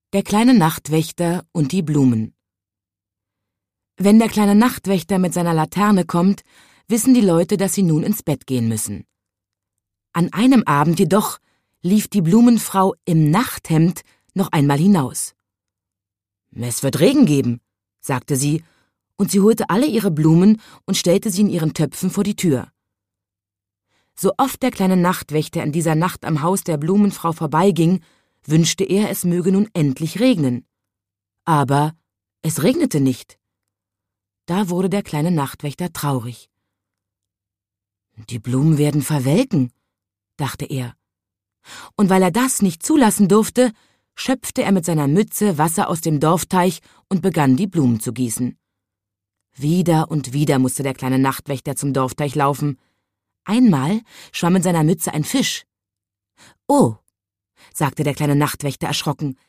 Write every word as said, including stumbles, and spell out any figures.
Der kleine Nachtwächter und die Blumen. Wenn der kleine Nachtwächter mit seiner Laterne kommt, wissen die Leute, dass sie nun ins Bett gehen müssen. An einem Abend jedoch lief die Blumenfrau im Nachthemd noch einmal hinaus. »Es wird Regen geben«, sagte sie, und sie holte alle ihre Blumen und stellte sie in ihren Töpfen vor die Tür. So oft der kleine Nachtwächter in dieser Nacht am Haus der Blumenfrau vorbeiging, wünschte er, es möge nun endlich regnen. Aber es regnete nicht. Da wurde der kleine Nachtwächter traurig. »Die Blumen werden verwelken«, dachte er. Und weil er das nicht zulassen durfte, schöpfte er mit seiner Mütze Wasser aus dem Dorfteich und begann, die Blumen zu gießen. Wieder und wieder musste der kleine Nachtwächter zum Dorfteich laufen. Einmal schwamm in seiner Mütze ein Fisch. »Oh«, sagte der kleine Nachtwächter erschrocken,